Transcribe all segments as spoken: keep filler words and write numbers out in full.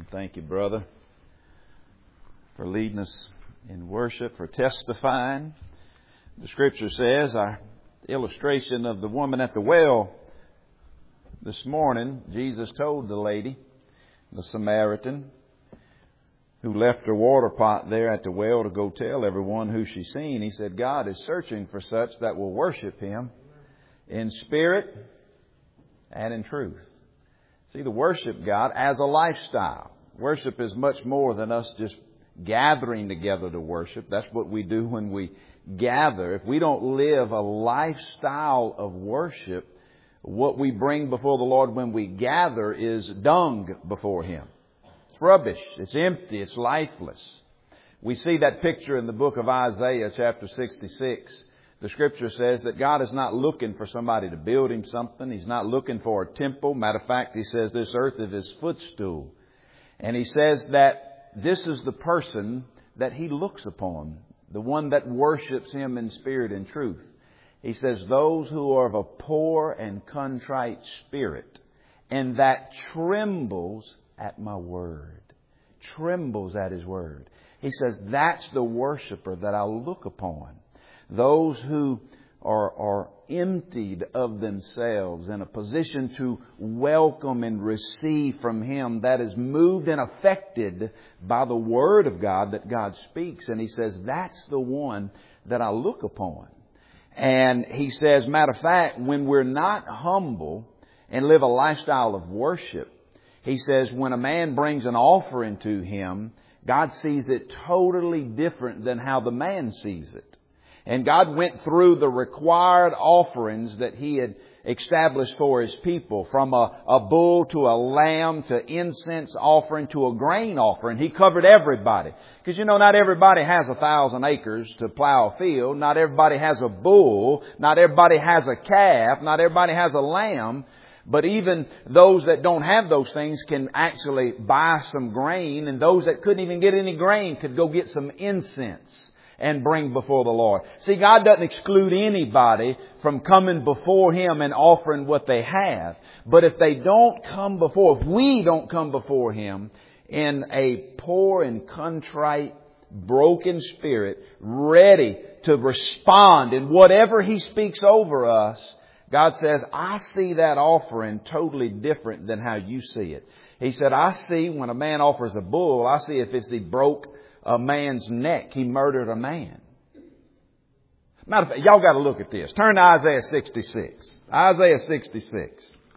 And thank you, brother, for leading us in worship, for testifying. The Scripture says, our illustration of the woman at the well this morning, Jesus told the lady, the Samaritan, who left her water pot there at the well to go tell everyone who she's seen. He said, God is searching for such that will worship Him in spirit and in truth. See, to worship God as a lifestyle. Worship is much more than us just gathering together to worship. That's what we do when we gather. If we don't live a lifestyle of worship, what we bring before the Lord when we gather is dung before Him. It's rubbish. It's empty. It's lifeless. We see that picture in the book of Isaiah, chapter sixty-six. The Scripture says that God is not looking for somebody to build Him something. He's not looking for a temple. Matter of fact, He says this earth is His footstool. And He says that this is the person that He looks upon, the one that worships Him in spirit and truth. He says, those who are of a poor and contrite spirit, and that trembles at my word. Trembles at His word. He says, that's the worshiper that I look upon. Those who are, are emptied of themselves, in a position to welcome and receive from Him, that is moved and affected by the Word of God that God speaks. And He says, that's the one that I look upon. And He says, matter of fact, when we're not humble and live a lifestyle of worship, He says, when a man brings an offering to Him, God sees it totally different than how the man sees it. And God went through the required offerings that He had established for His people, from a, a bull to a lamb to incense offering to a grain offering. He covered everybody. Because, you know, not everybody has a thousand acres to plow a field. Not everybody has a bull. Not everybody has a calf. Not everybody has a lamb. But even those that don't have those things can actually buy some grain. And those that couldn't even get any grain could go get some incense and bring before the Lord. See, God doesn't exclude anybody from coming before Him and offering what they have. But if they don't come before, if we don't come before Him in a poor and contrite, broken spirit, ready to respond in whatever He speaks over us, God says, I see that offering totally different than how you see it. He said, I see when a man offers a bull, I see if it's He broke a man's neck, he murdered a man. Matter of fact, y'all got to look at this. Turn to Isaiah sixty-six. Isaiah sixty-six.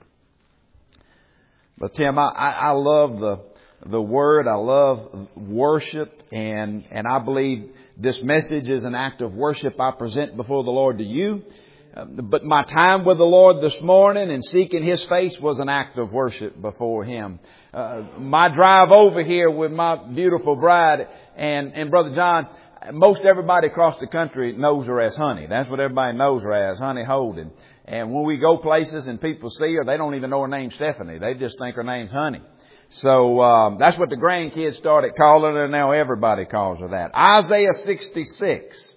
But Tim, I, I love the the Word. I love worship, and and I believe this message is an act of worship I present before the Lord to you. But my time with the Lord this morning and seeking His face was an act of worship before Him. Uh, my drive over here with my beautiful bride and, and Brother John, most everybody across the country knows her as Honey. That's what everybody knows her as, Honey Holden. And when we go places and people see her, they don't even know her name's Stephanie. They just think her name's Honey. So um, that's what the grandkids started calling her, and now everybody calls her that. Isaiah sixty-six.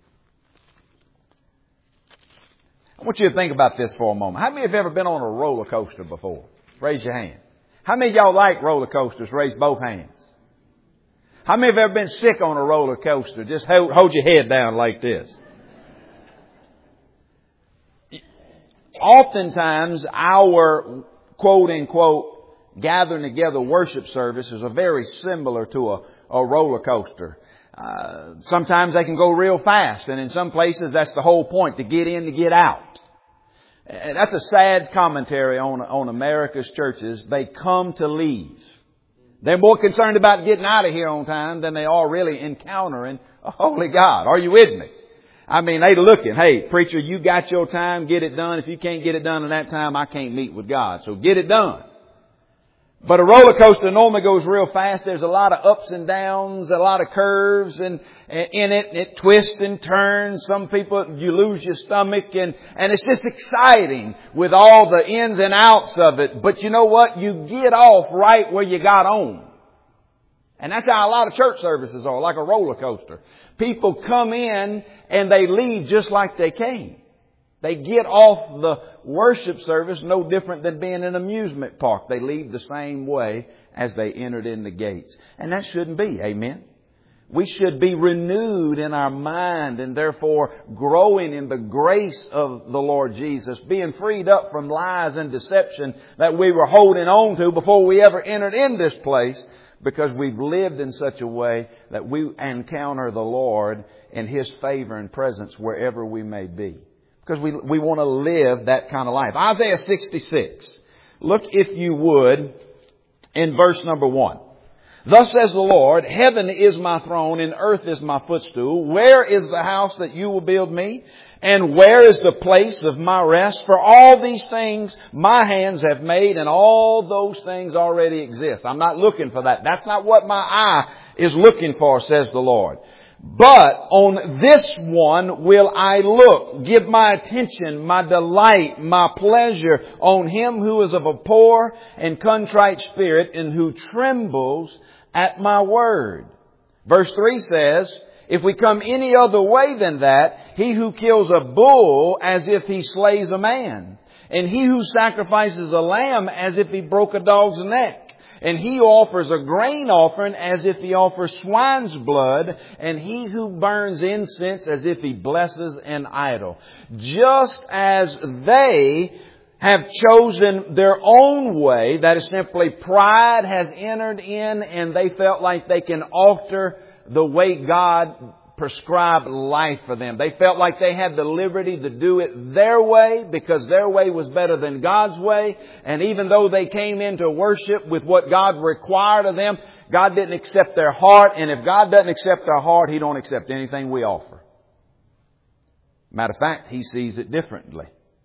I want you to think about this for a moment. How many have ever been on a roller coaster before? Raise your hand. How many of y'all like roller coasters? Raise both hands. How many have ever been sick on a roller coaster? Just hold, hold your head down like this. Oftentimes, our quote unquote gathering together worship services are very similar to a, a roller coaster. Uh, sometimes they can go real fast, and in some places that's the whole point, to get in, to get out. And that's a sad commentary on, on America's churches. They come to leave. They're more concerned about getting out of here on time than they are really encountering a holy God. Are you with me? I mean, they looking, hey, preacher, you got your time, get it done. If you can't get it done in that time, I can't meet with God. So get it done. But a roller coaster normally goes real fast. There's a lot of ups and downs, a lot of curves and, and in it. It twists and turns. Some people, you lose your stomach, and, and it's just exciting with all the ins and outs of it. But you know what? You get off right where you got on. And that's how a lot of church services are, like a roller coaster. People come in and they leave just like they came. They get off the worship service no different than being in an amusement park. They leave the same way as they entered in the gates. And that shouldn't be. Amen. We should be renewed in our mind and therefore growing in the grace of the Lord Jesus, being freed up from lies and deception that we were holding on to before we ever entered in this place, because we've lived in such a way that we encounter the Lord and His favor and presence wherever we may be. Because we, we want to live that kind of life. Isaiah sixty-six. Look, if you would, in verse number one. Thus says the Lord, heaven is my throne and earth is my footstool. Where is the house that you will build me? And where is the place of my rest? For all these things my hands have made, and all those things already exist. I'm not looking for that. That's not what my eye is looking for, says the Lord. But on this one will I look, give my attention, my delight, my pleasure on him who is of a poor and contrite spirit and who trembles at my word. Verse three says, if we come any other way than that, he who kills a bull as if he slays a man, and he who sacrifices a lamb as if he broke a dog's neck, and he who offers a grain offering as if he offers swine's blood, and he who burns incense as if he blesses an idol. Just as they have chosen their own way, that is simply pride has entered in and they felt like they can alter the way God prescribed life for them. They felt like they had the liberty to do it their way because their way was better than God's way. And even though they came into worship with what God required of them, God didn't accept their heart. And if God doesn't accept our heart, He don't accept anything we offer. Matter of fact, He sees it differently.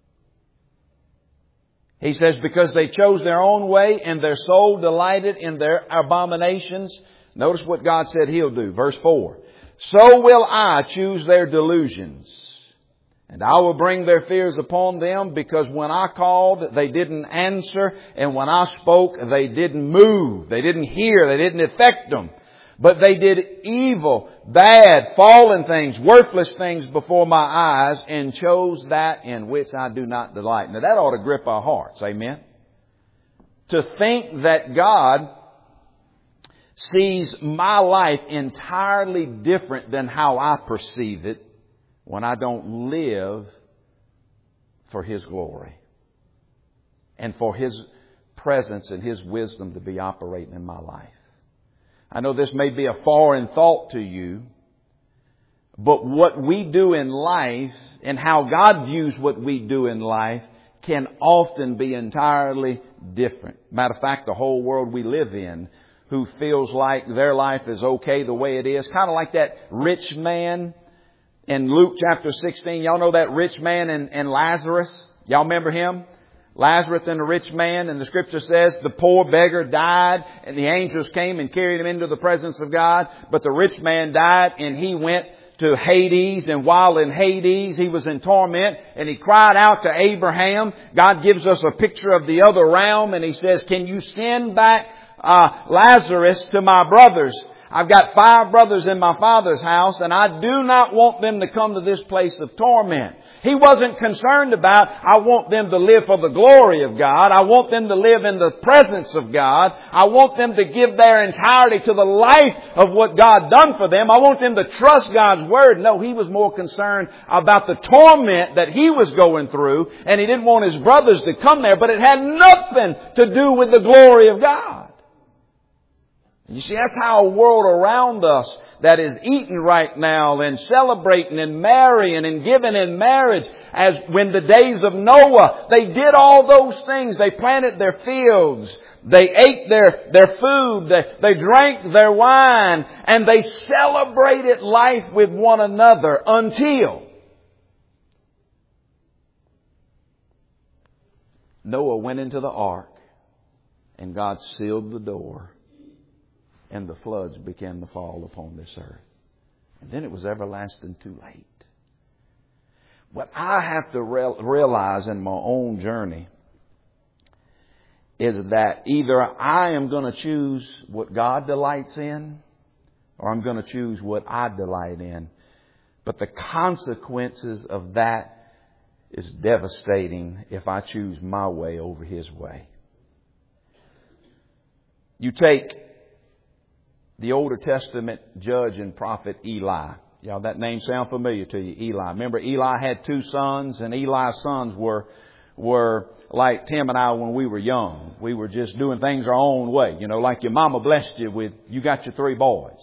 He says, because they chose their own way and their soul delighted in their abominations. Notice what God said He'll do. Verse four. So will I choose their delusions, and I will bring their fears upon them, because when I called, they didn't answer, and when I spoke, they didn't move. They didn't hear. They didn't affect them. But they did evil, bad, fallen things, worthless things before my eyes, and chose that in which I do not delight. Now that ought to grip our hearts. Amen. To think that God sees my life entirely different than how I perceive it when I don't live for His glory and for His presence and His wisdom to be operating in my life. I know this may be a foreign thought to you, but what we do in life and how God views what we do in life can often be entirely different. Matter of fact, the whole world we live in, who feels like their life is okay the way it is. Kind of like that rich man in Luke chapter sixteen. Y'all know that rich man and, and Lazarus? Y'all remember him? Lazarus and the rich man. And the scripture says the poor beggar died and the angels came and carried him into the presence of God. But the rich man died and he went to Hades, and while in Hades he was in torment, and he cried out to Abraham. God gives us a picture of the other realm, and He says, can you send back Uh, Lazarus to my brothers? I've got five brothers in my Father's house, and I do not want them to come to this place of torment. He wasn't concerned about, I want them to live for the glory of God. I want them to live in the presence of God. I want them to give their entirety to the life of what God done for them. I want them to trust God's Word. No, he was more concerned about the torment that he was going through, and he didn't want his brothers to come there, but it had nothing to do with the glory of God. You see, that's how a world around us that is eating right now and celebrating and marrying and giving in marriage, as when the days of Noah, they did all those things. They planted their fields. They ate their, their food. They, they drank their wine, and they celebrated life with one another until Noah went into the ark and God sealed the door. And the floods began to fall upon this earth. And then it was everlasting too late. What I have to realize in my own journey is that either I am going to choose what God delights in, or I'm going to choose what I delight in. But the consequences of that is devastating if I choose my way over His way. You take the Older Testament judge and prophet Eli. Y'all, that name sound familiar to you, Eli. Remember, Eli had two sons, and Eli's sons were were like Tim and I when we were young. We were just doing things our own way. You know, like your mama blessed you with, you got your three boys.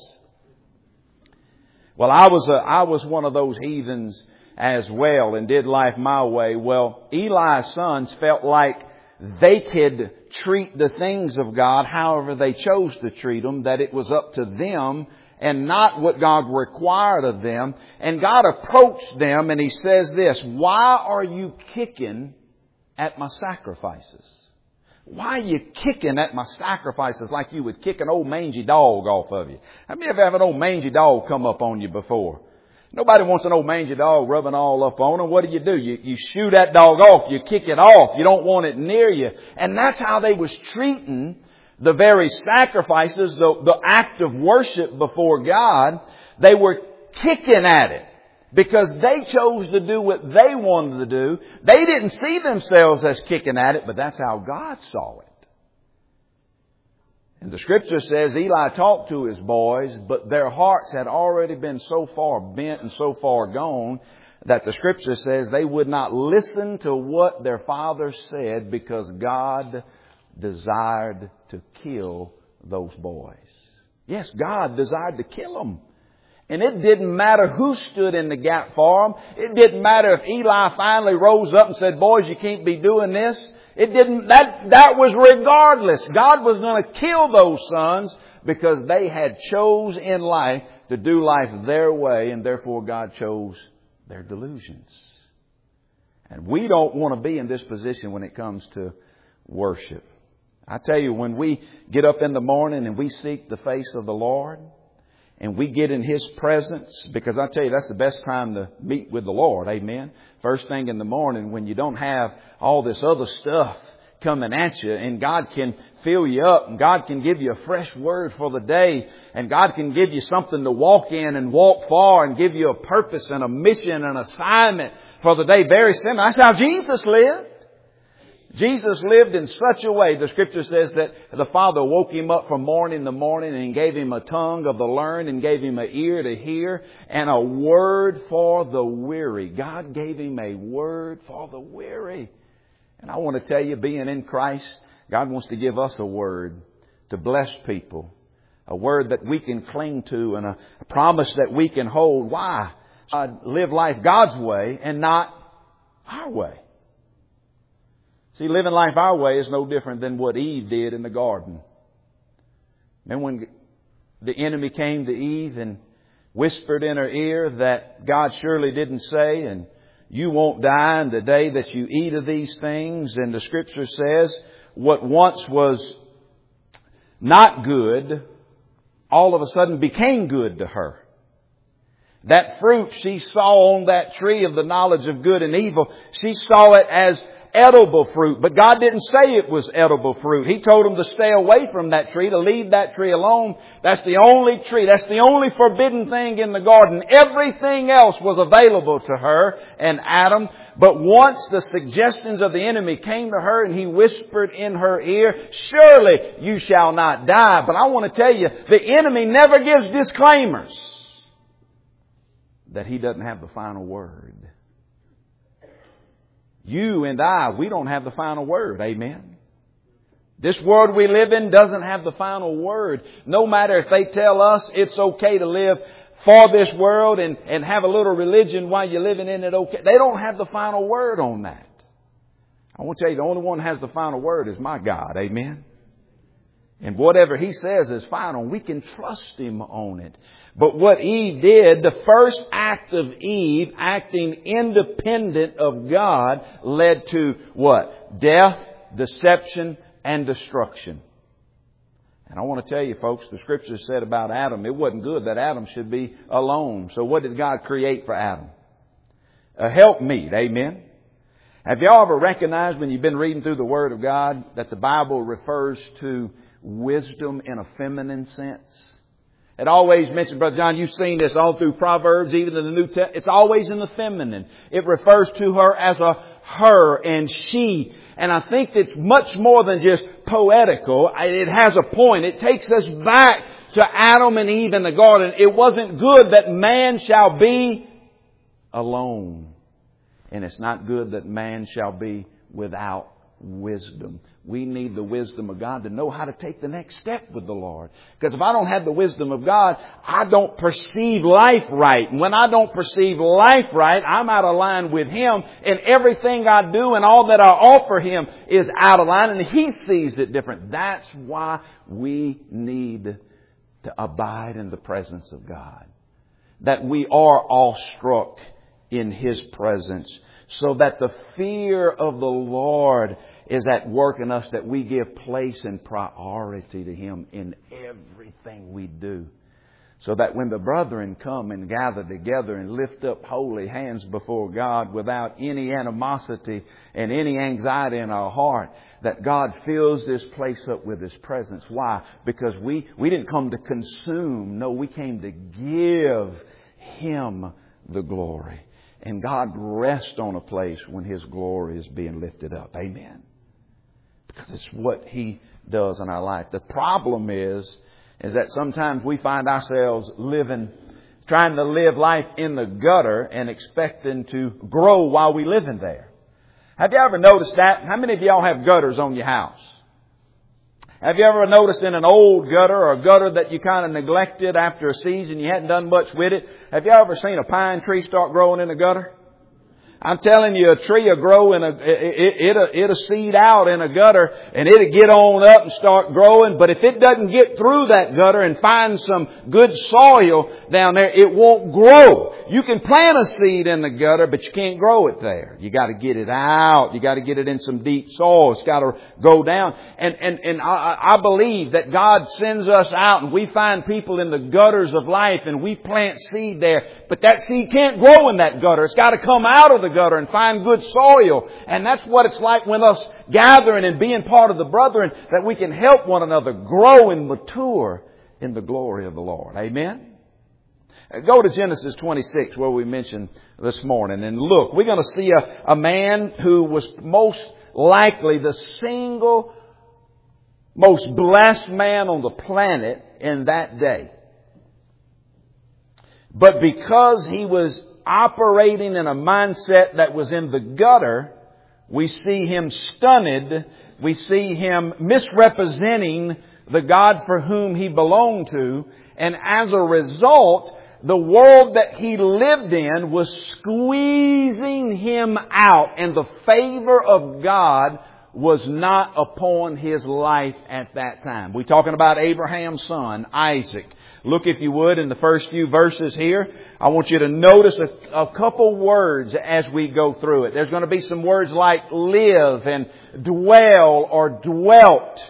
Well, I was a, I was one of those heathens as well and did life my way. Well, Eli's sons felt like they could treat the things of God however they chose to treat them, that it was up to them and not what God required of them. And God approached them and He says this, "Why are you kicking at my sacrifices? Why are you kicking at my sacrifices like you would kick an old mangy dog off of you?" How many of you have an old mangy dog come up on you before? Nobody wants an old mangy dog rubbing all up on them. What do you do? You, you shoo that dog off. You kick it off. You don't want it near you. And that's how they was treating the very sacrifices, the, the act of worship before God. They were kicking at it because they chose to do what they wanted to do. They didn't see themselves as kicking at it, but that's how God saw it. And the Scripture says Eli talked to his boys, but their hearts had already been so far bent and so far gone that the Scripture says they would not listen to what their father said because God desired to kill those boys. Yes, God desired to kill them. And it didn't matter who stood in the gap for them. It didn't matter if Eli finally rose up and said, "Boys, you can't be doing this." It didn't, that, that was regardless. God was going to kill those sons because they had chose in life to do life their way, and therefore God chose their delusions. And we don't want to be in this position when it comes to worship. I tell you, when we get up in the morning and we seek the face of the Lord and we get in His presence, because I tell you, that's the best time to meet with the Lord. Amen. First thing in the morning when you don't have all this other stuff coming at you, and God can fill you up, and God can give you a fresh word for the day, and God can give you something to walk in and walk far and give you a purpose and a mission and assignment for the day. Very simple. That's how Jesus lived. Jesus lived in such a way, the Scripture says, that the Father woke Him up from morning to morning and gave Him a tongue of the learned and gave Him an ear to hear and a word for the weary. God gave Him a word for the weary. And I want to tell you, being in Christ, God wants to give us a word to bless people. A word that we can cling to and a promise that we can hold. Why? God live life God's way and not our way. See, living life our way is no different than what Eve did in the garden. Remember when the enemy came to Eve and whispered in her ear that God surely didn't say, and you won't die in the day that you eat of these things. And the Scripture says what once was not good, all of a sudden became good to her. That fruit she saw on that tree of the knowledge of good and evil, she saw it as edible fruit. But God didn't say it was edible fruit. He told them to stay away from that tree, to leave that tree alone. That's the only tree. That's the only forbidden thing in the garden. Everything else was available to her and Adam. But once the suggestions of the enemy came to her and he whispered in her ear, "Surely you shall not die." But I want to tell you, the enemy never gives disclaimers that he doesn't have the final word. You and I, we don't have the final word. Amen. This world we live in doesn't have the final word. No matter if they tell us it's okay to live for this world and, and have a little religion while you're living in it, okay. They don't have the final word on that. I want to tell you, the only one who has the final word is my God. Amen. And whatever He says is final. We can trust Him on it. But what Eve did, the first act of Eve, acting independent of God, led to what? Death, deception, and destruction. And I want to tell you, folks, the Scripture said about Adam, it wasn't good that Adam should be alone. So what did God create for Adam? A helpmeet. Amen. Have y'all ever recognized when you've been reading through the Word of God that the Bible refers to wisdom in a feminine sense? It always mentions, Brother John, you've seen this all through Proverbs, even in the New Testament. It's always in the feminine. It refers to her as a her and she. And I think it's much more than just poetical. It has a point. It takes us back to Adam and Eve in the garden. It wasn't good that man shall be alone. And it's not good that man shall be without wisdom. We need the wisdom of God to know how to take the next step with the Lord. Because if I don't have the wisdom of God, I don't perceive life right. And when I don't perceive life right, I'm out of line with Him. And everything I do and all that I offer Him is out of line. And He sees it different. That's why we need to abide in the presence of God. That we are awestruck in His presence. So that the fear of the Lord is at work in us, that we give place and priority to Him in everything we do. So that when the brethren come and gather together and lift up holy hands before God without any animosity and any anxiety in our heart, that God fills this place up with His presence. Why? Because we, we didn't come to consume. No, we came to give Him the glory. And God rests on a place when His glory is being lifted up. Amen. Because it's what He does in our life. The problem is, is that sometimes we find ourselves living, trying to live life in the gutter and expecting to grow while we live in there. Have you ever noticed that? How many of y'all have gutters on your house? Have you ever noticed in an old gutter or a gutter that you kind of neglected after a season, you hadn't done much with it? Have you ever seen a pine tree start growing in a gutter? I'm telling you, a tree will grow in a, it, it'll, it'll seed out in a gutter and it'll get on up and start growing. But if it doesn't get through that gutter and find some good soil down there, it won't grow. You can plant a seed in the gutter, but you can't grow it there. You got to get it out. You got to get it in some deep soil. It's got to go down. And, and, and I, I believe that God sends us out and we find people in the gutters of life and we plant seed there. But that seed can't grow in that gutter. It's got to come out of the gutter and find good soil. And that's what it's like when us gathering and being part of the brethren, that we can help one another grow and mature in the glory of the Lord. Amen. Go to Genesis twenty-six, where we mentioned this morning, and look, we're going to see a, a man who was most likely the single most blessed man on the planet in that day. But because he was operating in a mindset that was in the gutter, we see him stunted. We see him misrepresenting the God for whom he belonged to. And as a result, the world that he lived in was squeezing him out. And the favor of God was not upon his life at that time. We're talking about Abraham's son, Isaac. Look, if you would, in the first few verses here. I want you to notice a, a couple words as we go through it. There's going to be some words like live and dwell or dwelt.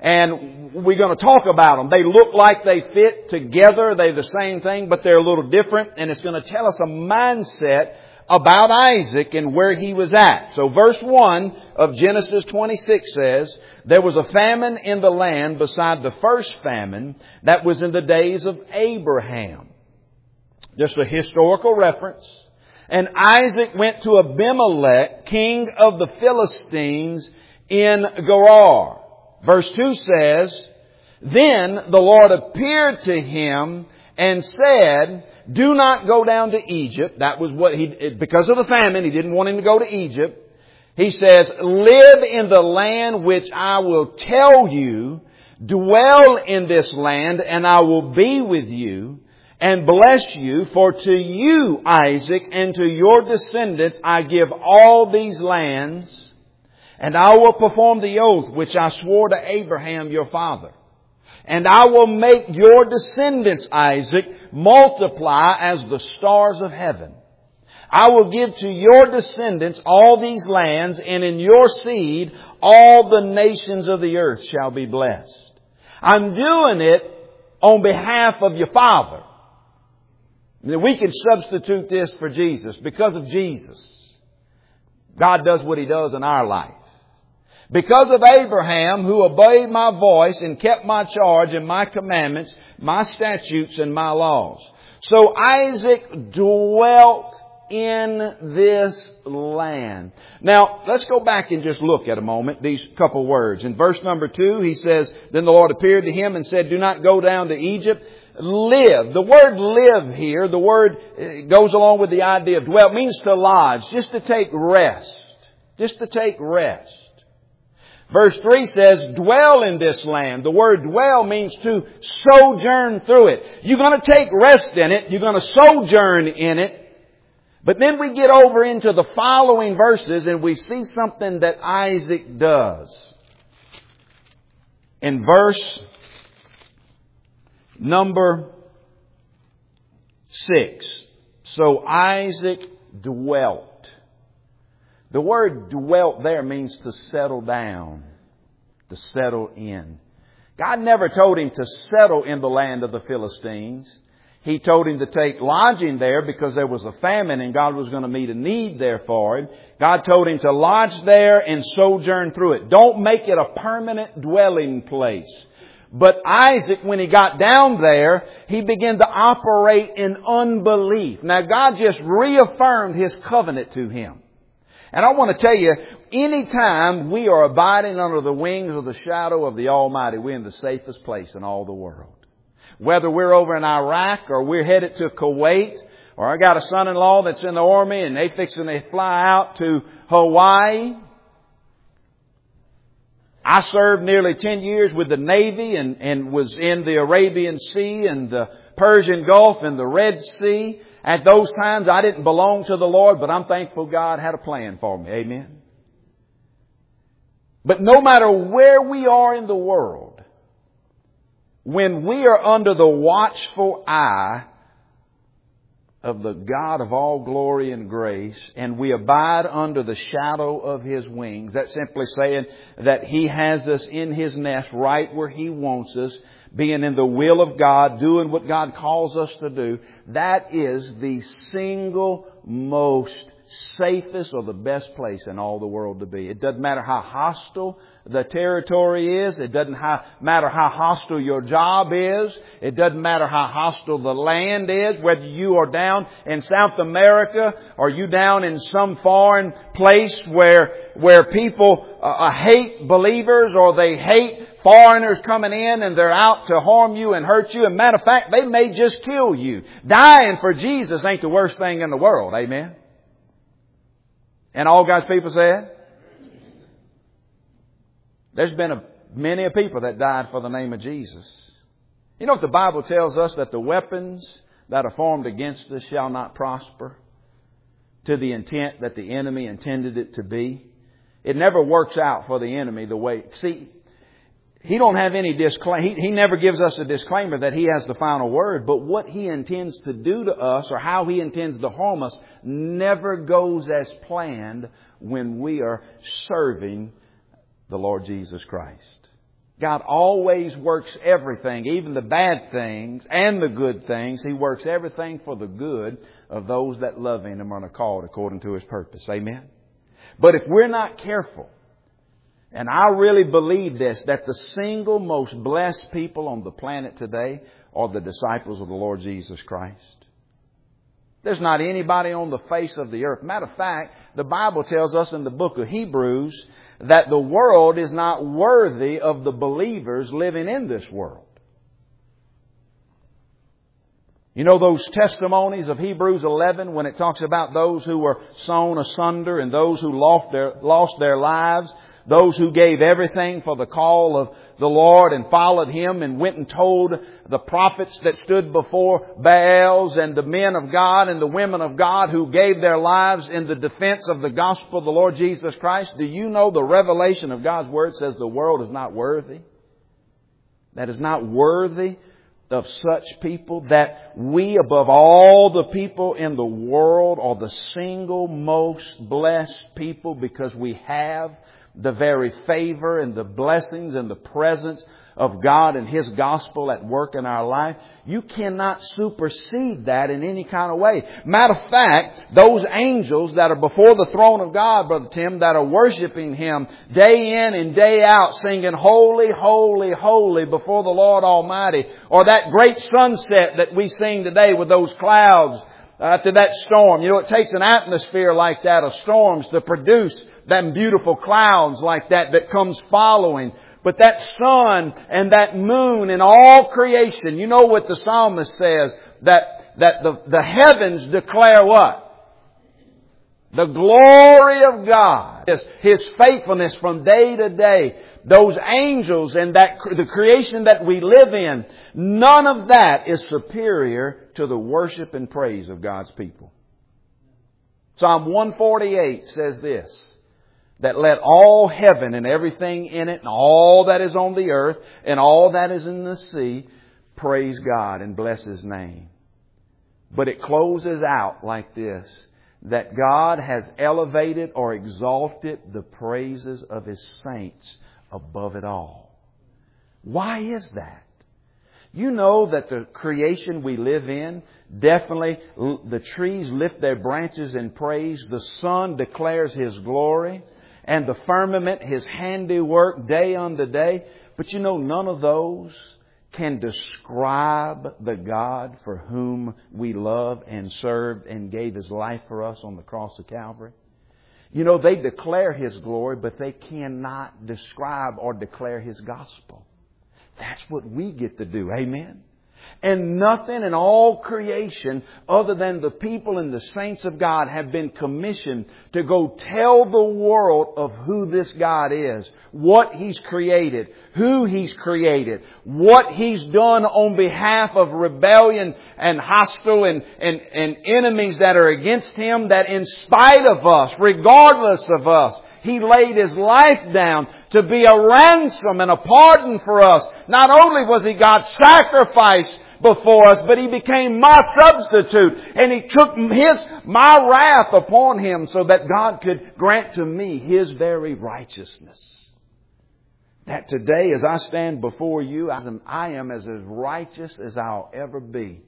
And we're going to talk about them. They look like they fit together. They're the same thing, but they're a little different. And it's going to tell us a mindset about Isaac and where he was at. So verse one of Genesis twenty-six says, there was a famine in the land beside the first famine that was in the days of Abraham. Just a historical reference. And Isaac went to Abimelech, king of the Philistines, in Gerar. Verse two says, then the Lord appeared to him and said, do not go down to Egypt. That was what he, because of the famine, he didn't want him to go to Egypt. He says, live in the land which I will tell you, dwell in this land, and I will be with you and bless you. For to you, Isaac, and to your descendants, I give all these lands, and I will perform the oath which I swore to Abraham your father. And I will make your descendants, Isaac, multiply as the stars of heaven. I will give to your descendants all these lands, and in your seed all the nations of the earth shall be blessed. I'm doing it on behalf of your father. We can substitute this for Jesus. Because of Jesus, God does what He does in our life. Because of Abraham, who obeyed my voice and kept my charge and my commandments, my statutes and my laws. So Isaac dwelt in this land. Now, let's go back and just look at a moment, these couple words. In verse number two, he says, Then the Lord appeared to him and said, Do not go down to Egypt. Live. The word live here, the word goes along with the idea of dwell, means to lodge, just to take rest. Just to take rest. Verse three says, dwell in this land. The word dwell means to sojourn through it. You're going to take rest in it. You're going to sojourn in it. But then we get over into the following verses and we see something that Isaac does. In verse number six. So Isaac dwelt. The word dwelt there means to settle down, to settle in. God never told him to settle in the land of the Philistines. He told him to take lodging there because there was a famine and God was going to meet a need there for him. God told him to lodge there and sojourn through it. Don't make it a permanent dwelling place. But Isaac, when he got down there, he began to operate in unbelief. Now God just reaffirmed His covenant to him. And I want to tell you, anytime we are abiding under the wings of the shadow of the Almighty, we're in the safest place in all the world. Whether we're over in Iraq or we're headed to Kuwait, or I got a son-in-law that's in the Army and they fixing to fly out to Hawaii. I served nearly ten years with the Navy and, and was in the Arabian Sea and the Persian Gulf and the Red Sea. At those times, I didn't belong to the Lord, but I'm thankful God had a plan for me. Amen. But no matter where we are in the world, when we are under the watchful eye of the God of all glory and grace, and we abide under the shadow of His wings, that's simply saying that He has us in His nest right where He wants us, being in the will of God, doing what God calls us to do. That is the single most safest or the best place in all the world to be. It doesn't matter how hostile the territory is. It doesn't ha- matter how hostile your job is. It doesn't matter how hostile the land is. Whether you are down in South America or you down in some foreign place where where people uh, hate believers or they hate foreigners coming in and they're out to harm you and hurt you. And matter of fact, they may just kill you. Dying for Jesus ain't the worst thing in the world. Amen. And all God's people said? There's been a, many a people that died for the name of Jesus. You know what the Bible tells us? That the weapons that are formed against us shall not prosper to the intent that the enemy intended it to be. It never works out for the enemy the way... See, he don't have any disclaimer. He, he never gives us a disclaimer that he has the final word. But what he intends to do to us or how he intends to harm us never goes as planned when we are serving the Lord Jesus Christ. God always works everything, even the bad things and the good things. He works everything for the good of those that love Him and are called according to His purpose. Amen. But if we're not careful, and I really believe this, that the single most blessed people on the planet today are the disciples of the Lord Jesus Christ. There's not anybody on the face of the earth. Matter of fact, the Bible tells us in the book of Hebrews that the world is not worthy of the believers living in this world. You know those testimonies of Hebrews eleven when it talks about those who were sown asunder and those who lost their, lost their lives? Those who gave everything for the call of the Lord and followed Him and went and told the prophets that stood before Baals and the men of God and the women of God who gave their lives in the defense of the gospel of the Lord Jesus Christ. Do you know the revelation of God's Word says the world is not worthy? That is not worthy of such people, that we above all the people in the world are the single most blessed people because we have the very favor and the blessings and the presence of God and His gospel at work in our life, you cannot supersede that in any kind of way. Matter of fact, those angels that are before the throne of God, Brother Tim, that are worshiping Him day in and day out, singing holy, holy, holy before the Lord Almighty, or that great sunset that we sing today with those clouds after that storm. You know, it takes an atmosphere like that of storms to produce them beautiful clouds like that that comes following. But that sun and that moon and all creation, you know what the psalmist says, that, that the, the heavens declare what? The glory of God. His, His faithfulness from day to day. Those angels and that, the creation that we live in, none of that is superior to the worship and praise of God's people. Psalm one forty-eight says this, that let all heaven and everything in it and all that is on the earth and all that is in the sea praise God and bless His name. But it closes out like this, that God has elevated or exalted the praises of His saints above it all. Why is that? You know that the creation we live in, definitely the trees lift their branches in praise. The sun declares His glory. And the firmament, His handiwork day unto day. But you know, none of those can describe the God for whom we love and served and gave His life for us on the cross of Calvary. You know, they declare His glory, but they cannot describe or declare His gospel. That's what we get to do. Amen. And nothing in all creation other than the people and the saints of God have been commissioned to go tell the world of who this God is, what He's created, who He's created, what He's done on behalf of rebellion and hostile and, and, and enemies that are against Him, that in spite of us, regardless of us, He laid His life down to be a ransom and a pardon for us. Not only was He God's sacrifice before us, but He became my substitute. And He took His, my wrath upon Him so that God could grant to me His very righteousness. That today as I stand before you, I am as righteous as I'll ever be.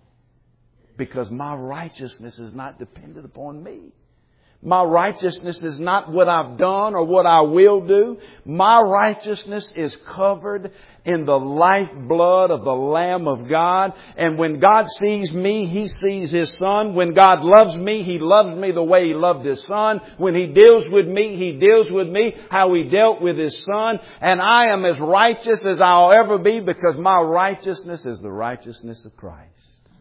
Because my righteousness is not dependent upon me. My righteousness is not what I've done or what I will do. My righteousness is covered in the lifeblood of the Lamb of God. And when God sees me, He sees His Son. When God loves me, He loves me the way He loved His Son. When He deals with me, He deals with me how He dealt with His Son. And I am as righteous as I'll ever be because my righteousness is the righteousness of Christ.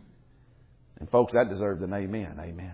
And folks, that deserves an amen. Amen.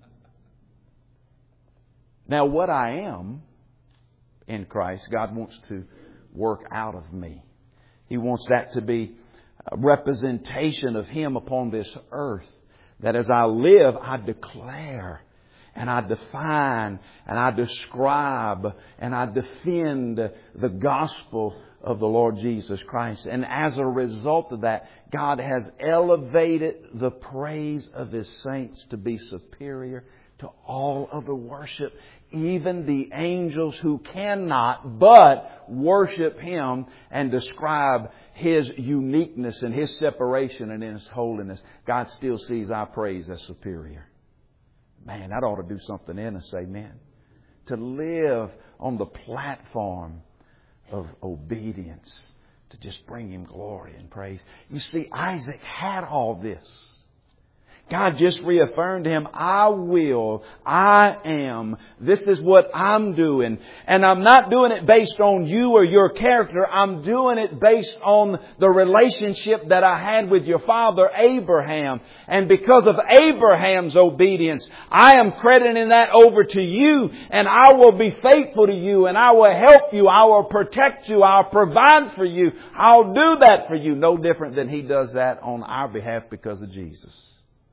Now, what I am in Christ, God wants to work out of me. He wants that to be a representation of Him upon this earth. That as I live, I declare and I define and I describe and I defend the gospel of the Lord Jesus Christ. And as a result of that, God has elevated the praise of His saints to be superior to all other worship. Even the angels who cannot but worship Him and describe His uniqueness and His separation and His holiness, God still sees our praise as superior. Man, that ought to do something in us, amen. To live on the platform of obedience, to just bring Him glory and praise. You see, Isaac had all this. God just reaffirmed to him, I will, I am, this is what I'm doing. And I'm not doing it based on you or your character. I'm doing it based on the relationship that I had with your father Abraham. And because of Abraham's obedience, I am crediting that over to you. And I will be faithful to you. And I will help you. I will protect you. I'll provide for you. I'll do that for you. No different than He does that on our behalf because of Jesus.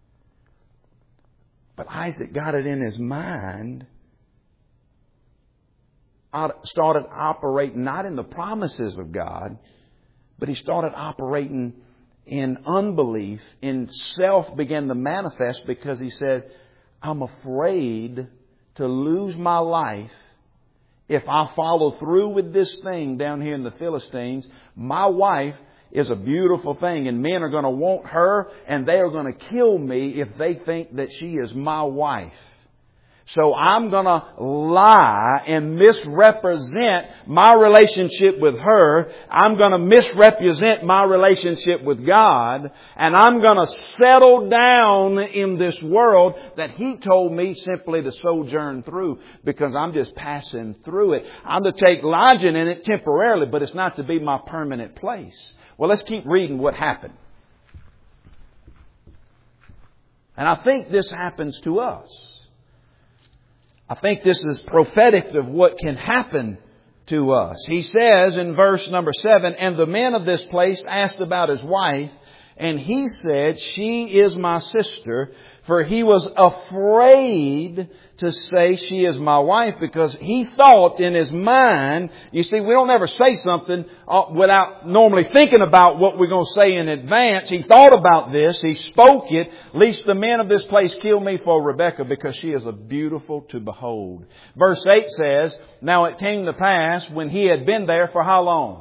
But Isaac got it in his mind, started operating not in the promises of God, but he started operating in unbelief, in self began to manifest because he said, I'm afraid to lose my life if I follow through with this thing down here in the Philistines, my wife is a beautiful thing, and men are going to want her, and they are going to kill me if they think that she is my wife. So I'm going to lie and misrepresent my relationship with her. I'm going to misrepresent my relationship with God. And I'm going to settle down in this world that He told me simply to sojourn through, because I'm just passing through it. I'm to take lodging in it temporarily, but it's not to be my permanent place. Well, let's keep reading what happened. And I think this happens to us. I think this is prophetic of what can happen to us. He says in verse number seven, and the men of this place asked about his wife, and he said, she is my sister. For he was afraid to say she is my wife, because he thought in his mind, you see, we don't ever say something without normally thinking about what we're going to say in advance. He thought about this. He spoke it. Lest the men of this place kill me for Rebekah, because she is a beautiful to behold. Verse eight says, now it came to pass when he had been there for how long?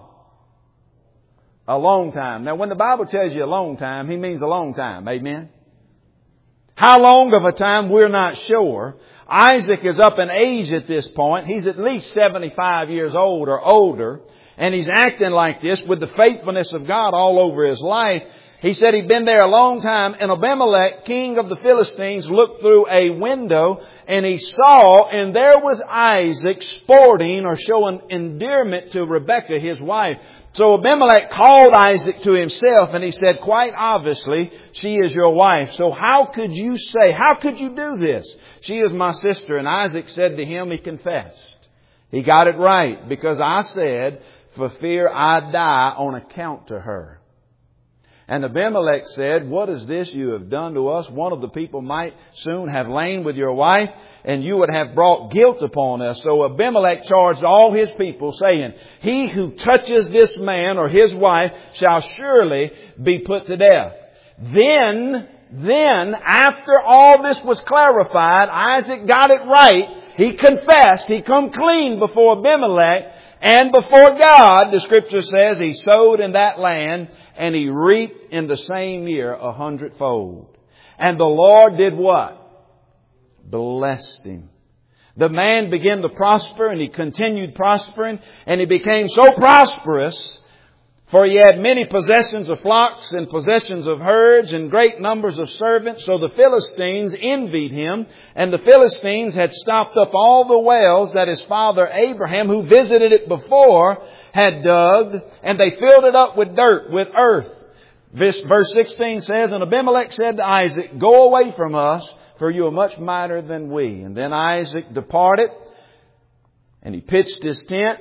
A long time. Now when the Bible tells you a long time, He means a long time. Amen? How long of a time, we're not sure. Isaac is up in age at this point. He's at least seventy-five years old or older. And he's acting like this with the faithfulness of God all over his life. He said he'd been there a long time. And Abimelech, king of the Philistines, looked through a window and he saw, and there was Isaac sporting or showing endearment to Rebekah, his wife. So Abimelech called Isaac to himself and he said, quite obviously, she is your wife. So how could you say, how could you do this? She is my sister. And Isaac said to him, he confessed. He got it right, because I said, for fear I die on account to her. And Abimelech said, what is this you have done to us? One of the people might soon have lain with your wife, and you would have brought guilt upon us. So Abimelech charged all his people, saying, he who touches this man or his wife shall surely be put to death. Then, then, after all this was clarified, Isaac got it right. He confessed. He come clean before Abimelech. And before God, the Scripture says, he sowed in that land, and he reaped in the same year a hundredfold. And the Lord did what? Blessed him. The man began to prosper, and he continued prospering, and he became so prosperous, for he had many possessions of flocks and possessions of herds and great numbers of servants. So the Philistines envied him. And the Philistines had stopped up all the wells that his father Abraham, who visited it before, had dug. And they filled it up with dirt, with earth. Verse sixteen says, and Abimelech said to Isaac, go away from us, for you are much mightier than we. And then Isaac departed, and he pitched his tent.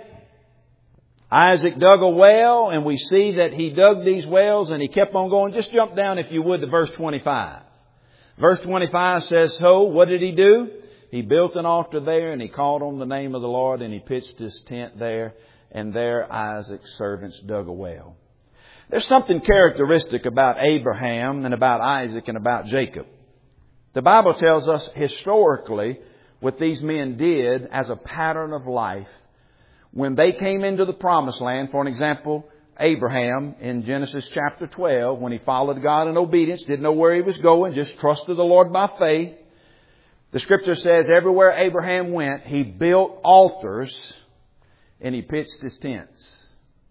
Isaac dug a well, and we see that he dug these wells and he kept on going. Just jump down, if you would, to verse twenty-five. Verse twenty-five says, so what did he do? He built an altar there, and he called on the name of the Lord, and he pitched his tent there, and there Isaac's servants dug a well. There's something characteristic about Abraham and about Isaac and about Jacob. The Bible tells us historically what these men did as a pattern of life. When they came into the promised land, for an example, Abraham in Genesis chapter twelve, when he followed God in obedience, didn't know where he was going, just trusted the Lord by faith. The Scripture says everywhere Abraham went, he built altars and he pitched his tents.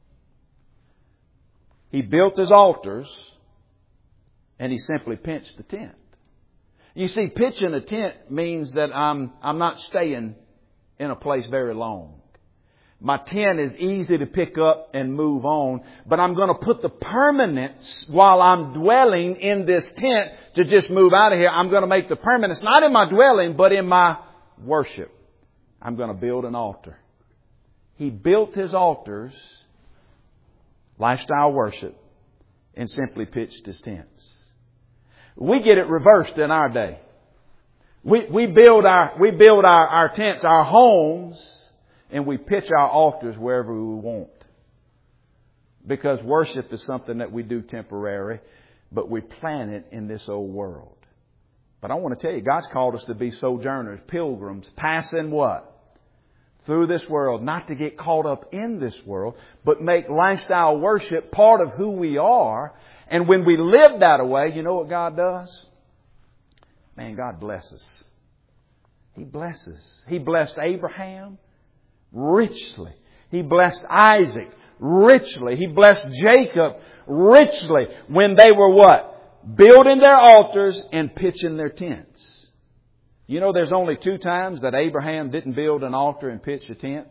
He built his altars and he simply pitched the tent. You see, pitching a tent means that I'm, I'm not staying in a place very long. My tent is easy to pick up and move on, but I'm going to put the permanence while I'm dwelling in this tent to just move out of here. I'm going to make the permanence not in my dwelling, but in my worship. I'm going to build an altar. He built his altars, lifestyle worship, and simply pitched his tents. We get it reversed in our day. We, we build our, we build our, our tents, our homes, and we pitch our altars wherever we want. Because worship is something that we do temporary, but we plan it in this old world. But I want to tell you, God's called us to be sojourners, pilgrims, passing what? through this world, not to get caught up in this world, but make lifestyle worship part of who we are. And when we live that way, you know what God does? Man, God blesses. He blesses. He blessed Abraham richly. He blessed Isaac richly. He blessed Jacob richly when they were what? Building their altars and pitching their tents. You know there's only two times that Abraham didn't build an altar and pitch a tent?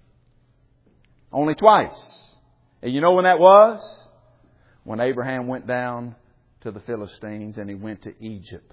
Only twice. And you know when that was? When Abraham went down to the Philistines and he went to Egypt.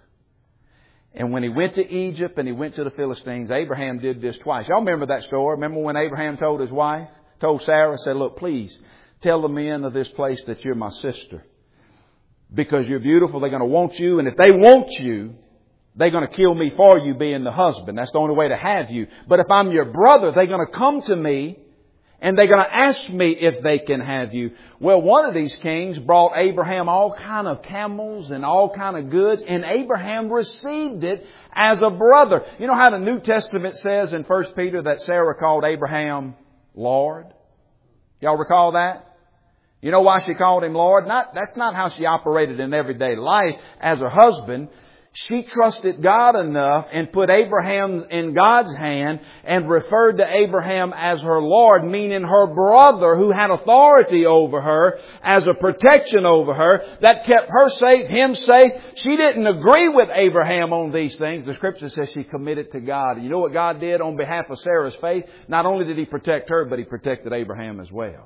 And when he went to Egypt and he went to the Philistines, Abraham did this twice. Y'all remember that story? Remember when Abraham told his wife, told Sarah, said, look, please tell the men of this place that you're my sister. Because you're beautiful, they're going to want you. And if they want you, they're going to kill me for you being the husband. That's the only way to have you. But if I'm your brother, they're going to come to me and they're going to ask me if they can have you. Well, one of these kings brought Abraham all kind of camels and all kind of goods, and Abraham received it as a brother. You know how the New Testament says in First Peter that Sarah called Abraham Lord? Y'all recall that? You know why she called him Lord? Not, that's not how she operated in everyday life as a husband. She trusted God enough and put Abraham in God's hand and referred to Abraham as her Lord, meaning her brother who had authority over her as a protection over her that kept her safe, him safe. She didn't agree with Abraham on these things. The Scripture says she committed to God. You know what God did on behalf of Sarah's faith? Not only did He protect her, but He protected Abraham as well.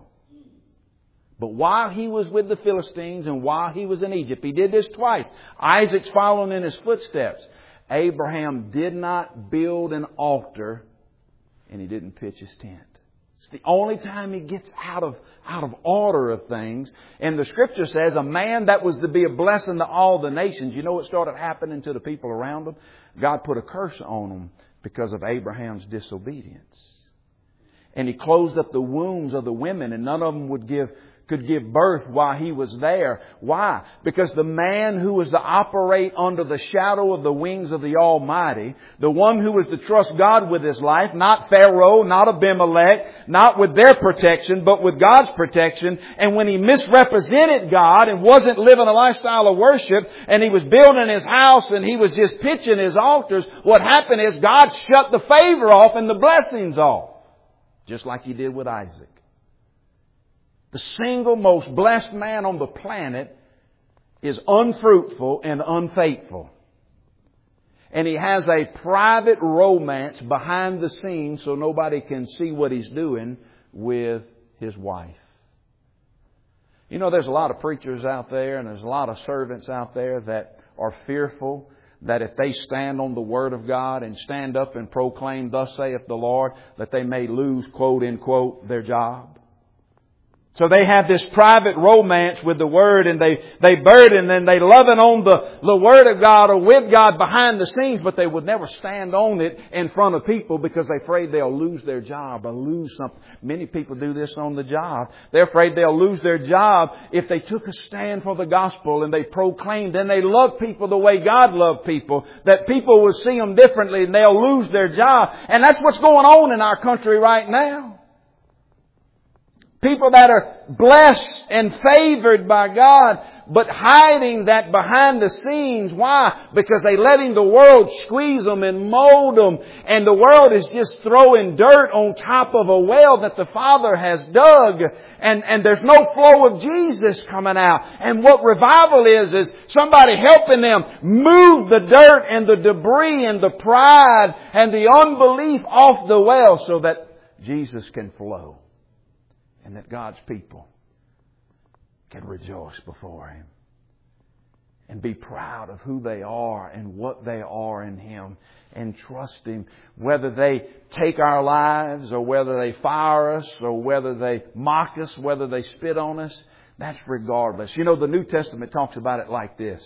But while he was with the Philistines and while he was in Egypt, he did this twice. Isaac's following in his footsteps. Abraham did not build an altar and he didn't pitch his tent. It's the only time he gets out of, out of order of things. And the Scripture says a man that was to be a blessing to all the nations, you know what started happening to the people around him? God put a curse on them because of Abraham's disobedience. And He closed up the wombs of the women and none of them would give could give birth while he was there. Why? Because the man who was to operate under the shadow of the wings of the Almighty, the one who was to trust God with his life, not Pharaoh, not Abimelech, not with their protection, but with God's protection. And when he misrepresented God and wasn't living a lifestyle of worship, and he was building his house and he was just pitching his altars, what happened is God shut the favor off and the blessings off. Just like He did with Isaac. The single most blessed man on the planet is unfruitful and unfaithful. And he has a private romance behind the scenes so nobody can see what he's doing with his wife. You know, there's a lot of preachers out there and there's a lot of servants out there that are fearful that if they stand on the Word of God and stand up and proclaim, thus saith the Lord, that they may lose, quote, unquote, their job. So they have this private romance with the Word and they, they burden and they loving on the, the Word of God or with God behind the scenes, but they would never stand on it in front of people because they're afraid they'll lose their job or lose something. Many people do this on the job. They're afraid they'll lose their job if they took a stand for the gospel and they proclaimed and they love people the way God loved people, that people will see them differently and they'll lose their job. And that's what's going on in our country right now. People that are blessed and favored by God, but hiding that behind the scenes. Why? Because they letting the world squeeze them and mold them. And the world is just throwing dirt on top of a well that the Father has dug. And, and there's no flow of Jesus coming out. And what revival is, is somebody helping them move the dirt and the debris and the pride and the unbelief off the well so that Jesus can flow. And that God's people can rejoice before Him and be proud of who they are and what they are in Him and trust Him. Whether they take our lives or whether they fire us or whether they mock us, whether they spit on us, that's regardless. You know, the New Testament talks about it like this.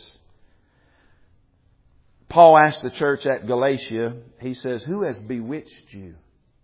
Paul asked the church at Galatia, he says, who has bewitched you?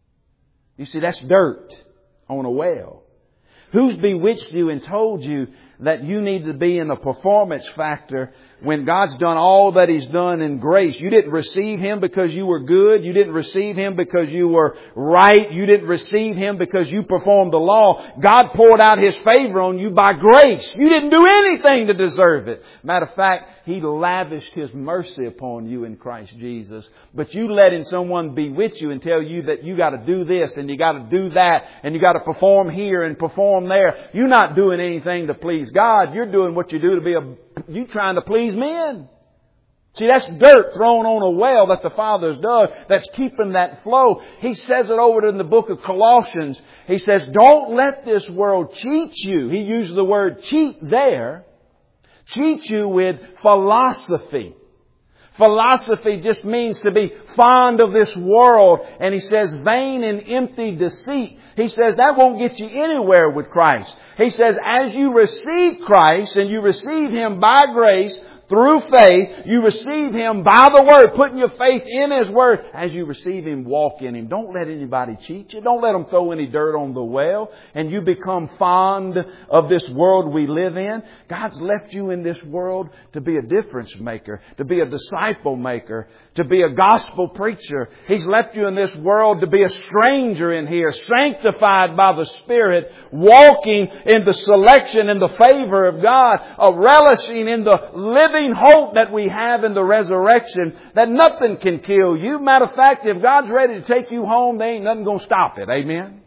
You see, that's dirt on a well. Who's bewitched you and told you that you need to be in a performance factor when God's done all that He's done in grace. You didn't receive Him because you were good. You didn't receive Him because you were right. You didn't receive Him because you performed the law. God poured out His favor on you by grace. You didn't do anything to deserve it. Matter of fact, He lavished His mercy upon you in Christ Jesus. But you letting someone be with you and tell you that you got to do this and you got to do that and you got to perform here and perform there. You're not doing anything to please God. You're doing what you do to be a, you trying to please men. See, that's dirt thrown on a well that the Father's dug that's keeping that flow. He says it over in the book of Colossians. He says, don't let this world cheat you. He uses the word cheat there. Cheat you with philosophy. Philosophy just means to be fond of this world. And he says vain and empty deceit. He says that won't get you anywhere with Christ. He says as you receive Christ and you receive Him by grace, through faith, you receive Him by the Word, putting your faith in His Word. As you receive Him, walk in Him. Don't let anybody cheat you. Don't let them throw any dirt on the well. And you become fond of this world we live in. God's left you in this world to be a difference maker, to be a disciple maker, to be a gospel preacher. He's left you in this world to be a stranger in here, sanctified by the Spirit, walking in the selection and the favor of God, a relishing in the living hope that we have in the resurrection, that nothing can kill you. Matter of fact, if God's ready to take you home, there ain't nothing going to stop it. Amen?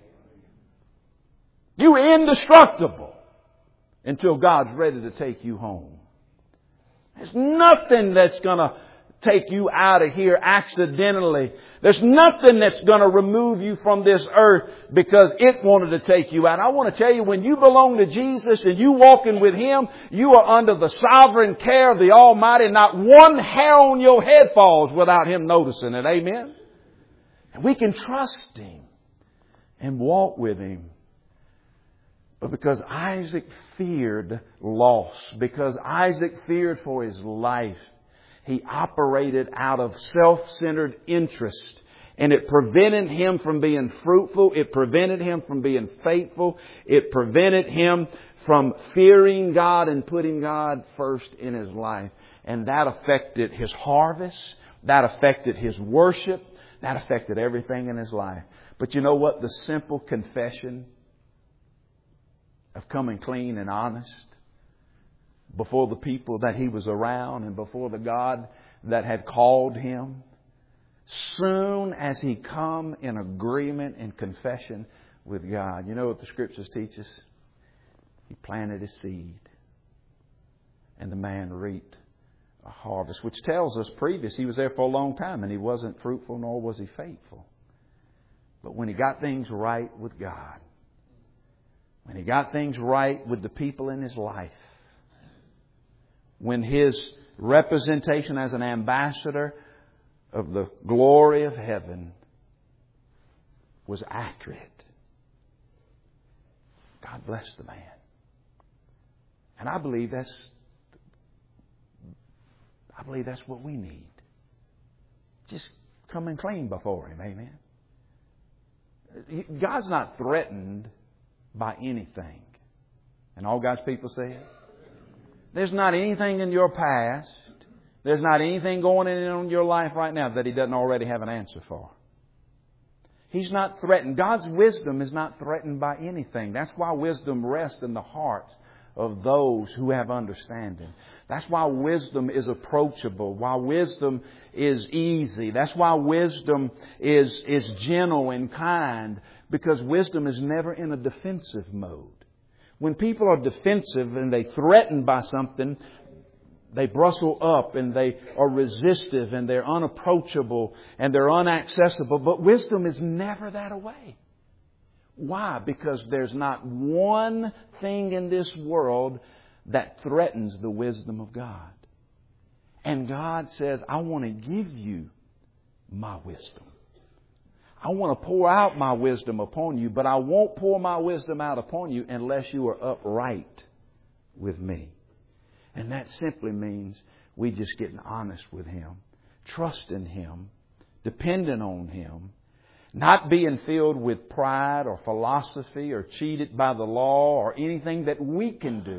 You're indestructible until God's ready to take you home. There's nothing that's going to take you out of here accidentally. There's nothing that's going to remove you from this earth because it wanted to take you out. I want to tell you, when you belong to Jesus and you walking with Him, you are under the sovereign care of the Almighty. Not one hair on your head falls without Him noticing it. Amen? And we can trust Him and walk with Him. But because Isaac feared loss, because Isaac feared for his life, he operated out of self-centered interest. And it prevented him from being fruitful. It prevented him from being faithful. It prevented him from fearing God and putting God first in his life. And that affected his harvest. That affected his worship. That affected everything in his life. But you know what? The simple confession of coming clean and honest before the people that he was around and before the God that had called him. Soon as he come in agreement and confession with God, you know what the Scriptures teach us? He planted his seed and the man reaped a harvest, which tells us previous he was there for a long time and he wasn't fruitful nor was he faithful. But when he got things right with God, when he got things right with the people in his life, when his representation as an ambassador of the glory of heaven was accurate, God blessed the man. And I believe that's I believe that's what we need. Just coming clean before Him. Amen. God's not threatened by anything. And all God's people say it. There's not anything in your past, there's not anything going on in your life right now that He doesn't already have an answer for. He's not threatened. God's wisdom is not threatened by anything. That's why wisdom rests in the hearts of those who have understanding. That's why wisdom is approachable. Why wisdom is easy. That's why wisdom is, is gentle and kind. Because wisdom is never in a defensive mode. When people are defensive and they threatened by something, they bristle up and they are resistive and they're unapproachable and they're unaccessible. But wisdom is never that way. Why? Because there's not one thing in this world that threatens the wisdom of God. And God says, I want to give you my wisdom. I want to pour out my wisdom upon you, but I won't pour my wisdom out upon you unless you are upright with me. And that simply means we just getting honest with Him, trusting Him, depending on Him, not being filled with pride or philosophy or cheated by the law or anything that we can do,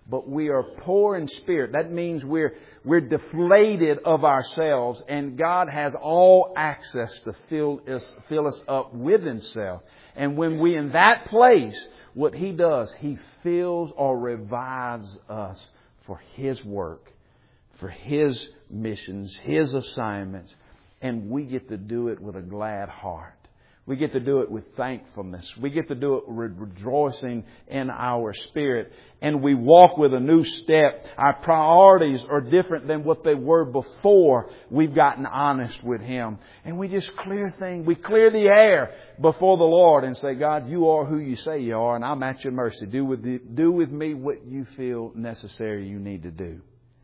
but we are poor in spirit. That means we're we're deflated of ourselves, and God has all access to fill us fill us up with Himself. And when we're in that place, what He does, He fills or revives us for His work, for His missions, His assignments, and we get to do it with a glad heart. We get to do it with thankfulness. We get to do it with rejoicing in our spirit. And we walk with a new step. Our priorities are different than what they were before we've gotten honest with Him. And we just clear things. We clear the air before the Lord and say, God, You are who You say You are, and I'm at Your mercy. Do with, the, do with me what You feel necessary You need to do.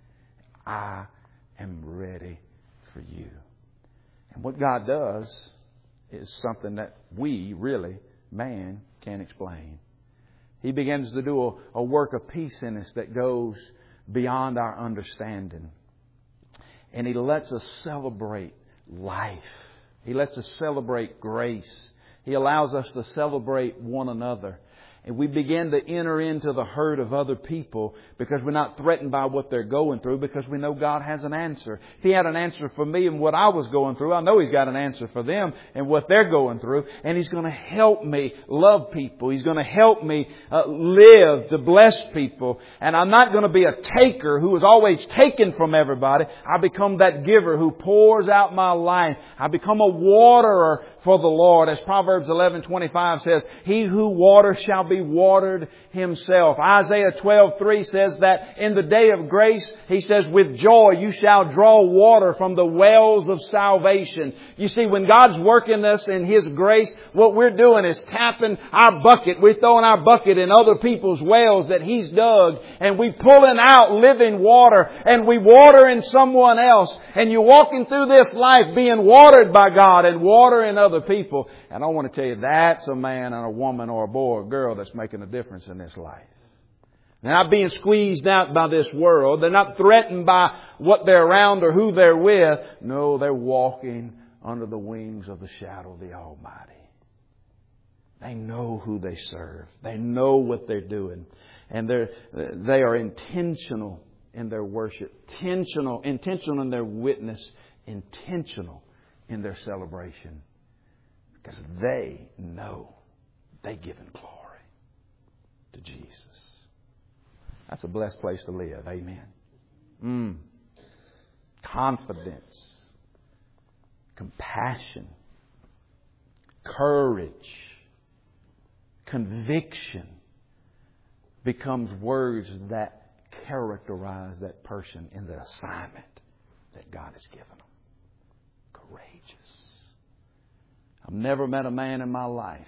I am ready for You. And what God does is something that we, really, man, can't explain. He begins to do a, a work of peace in us that goes beyond our understanding. And He lets us celebrate life. He lets us celebrate grace. He allows us to celebrate one another. And we begin to enter into the hurt of other people because we're not threatened by what they're going through, because we know God has an answer. If He had an answer for me and what I was going through, I know He's got an answer for them and what they're going through. And He's going to help me love people. He's going to help me uh, live to bless people. And I'm not going to be a taker who is always taken from everybody. I become that giver who pours out my life. I become a waterer for the Lord. As Proverbs eleven twenty-five says, He who waters shall be watered himself. Isaiah twelve three says that in the day of grace, He says, with joy you shall draw water from the wells of salvation. You see, when God's working us in His grace, what we're doing is tapping our bucket. We're throwing our bucket in other people's wells that He's dug, and we're pulling out living water, and we water in someone else. And you're walking through this life being watered by God and watering other people. And I want to tell you, that's a man and a woman or a boy or a girl that's making a difference in this life. They're not being squeezed out by this world. They're not threatened by what they're around or who they're with. No, they're walking under the wings of the shadow of the Almighty. They know who they serve. They know what they're doing. And they're, they are intentional in their worship. Intentional, intentional in their witness. Intentional in their celebration. Because they know they give Him glory to Jesus. That's a blessed place to live. Amen. Mm. Confidence. Compassion. Courage. Conviction becomes words that characterize that person in the assignment that God has given them. Courageous. I've never met a man in my life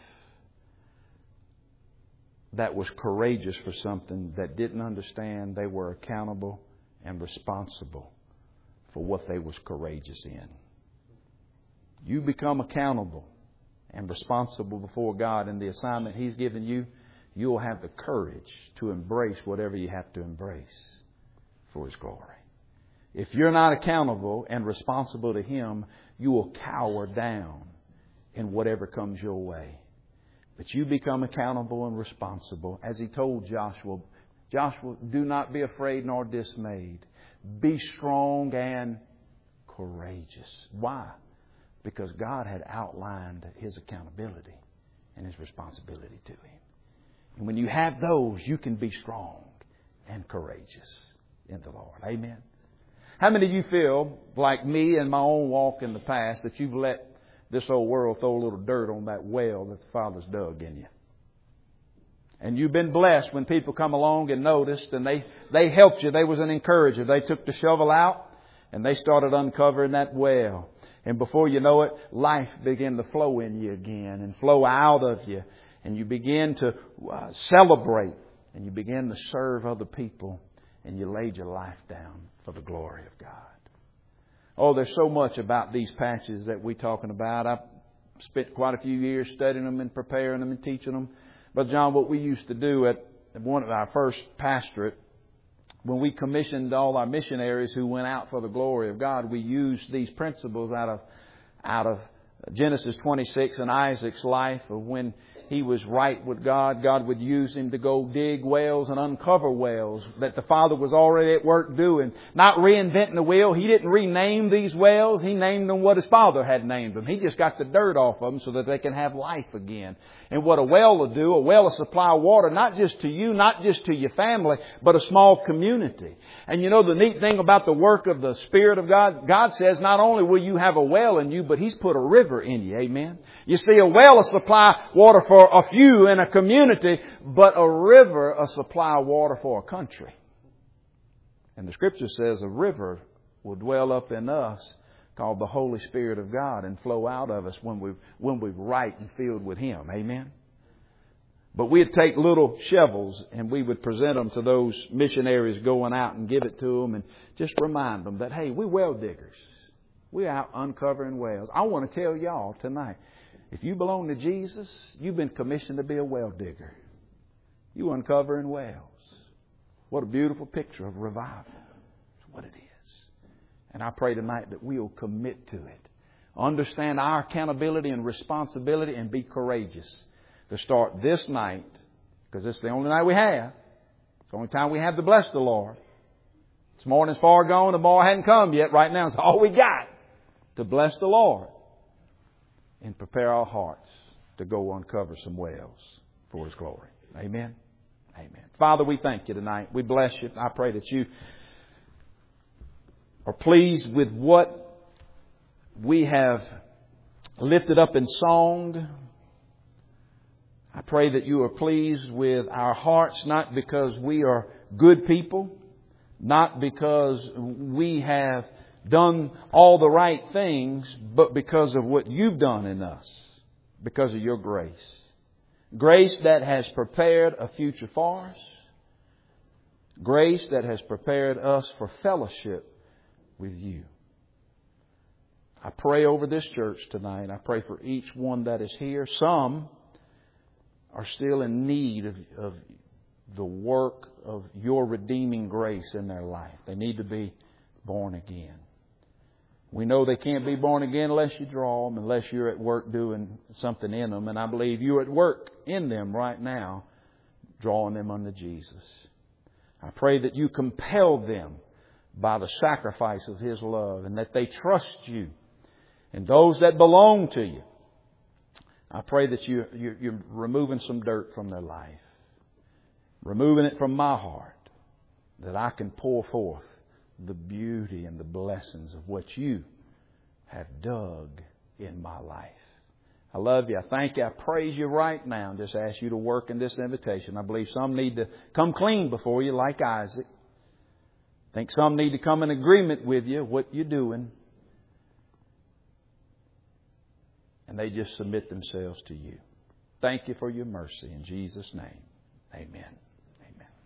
that was courageous for something that didn't understand they were accountable and responsible for what they was courageous in. You become accountable and responsible before God in the assignment He's given you, you'll have the courage to embrace whatever you have to embrace for His glory. If you're not accountable and responsible to Him, you will cower down in whatever comes your way. But you become accountable and responsible. As He told Joshua, Joshua, do not be afraid nor dismayed. Be strong and courageous. Why? Because God had outlined His accountability and His responsibility to Him. And when you have those, you can be strong and courageous in the Lord. Amen. How many of you feel like me in my own walk in the past that you've let this old world throw a little dirt on that well that the Father's dug in you? And you've been blessed when people come along and noticed and they, they helped you. They was an encourager. They took the shovel out and they started uncovering that well. And before you know it, life began to flow in you again and flow out of you. And you begin to uh, celebrate and you begin to serve other people and you laid your life down for the glory of God. Oh, there's so much about these passages that we're talking about. I've spent quite a few years studying them and preparing them and teaching them. But John, what we used to do at one of our first pastorate, when we commissioned all our missionaries who went out for the glory of God, we used these principles out of out of Genesis twenty-six and Isaac's life of when he was right with God, God would use him to go dig wells and uncover wells that the Father was already at work doing. Not reinventing the wheel. He didn't rename these wells. He named them what his Father had named them. He just got the dirt off of them so that they can have life again. And what a well will do, a well will supply water not just to you, not just to your family, but a small community. And you know the neat thing about the work of the Spirit of God, God says not only will you have a well in you, but He's put a river in you. Amen. You see, a well will supply water for a few in a community, but a river will supply water for a country. And the Scripture says a river will dwell up in us, called the Holy Spirit of God, and flow out of us when we when we're right and filled with Him. Amen. But we'd take little shovels and we would present them to those missionaries going out and give it to them and just remind them that, hey, we're well diggers. We're out uncovering wells. I want to tell y'all tonight, if you belong to Jesus, you've been commissioned to be a well digger. You uncovering wells. What a beautiful picture of revival. That's what it is. And I pray tonight that we'll commit to it. Understand our accountability and responsibility and be courageous to start this night, because it's the only night we have. It's the only time we have to bless the Lord. This morning's far gone. The boy hadn't come yet. Right now it's all we got to bless the Lord and prepare our hearts to go uncover some wells for His glory. Amen. Amen. Father, we thank You tonight. We bless You. I pray that You are pleased with what we have lifted up in song. I pray that You are pleased with our hearts, not because we are good people, not because we have done all the right things, but because of what You've done in us, because of Your grace. Grace that has prepared a future for us. Grace that has prepared us for fellowship with You. I pray over this church tonight. I pray for each one that is here. Some are still in need of, of the work of Your redeeming grace in their life. They need to be born again. We know they can't be born again unless You draw them, unless You're at work doing something in them. And I believe You're at work in them right now, drawing them unto Jesus. I pray that You compel them by the sacrifice of His love, and that they trust You. And those that belong to You, I pray that you, you, you're removing some dirt from their life. Removing it from my heart, that I can pour forth the beauty and the blessings of what You have dug in my life. I love You. I thank You. I praise You right now. And just ask You to work in this invitation. I believe some need to come clean before You like Isaac. I think some need to come in agreement with You, what You're doing. And they just submit themselves to You. Thank You for Your mercy. In Jesus' name, amen.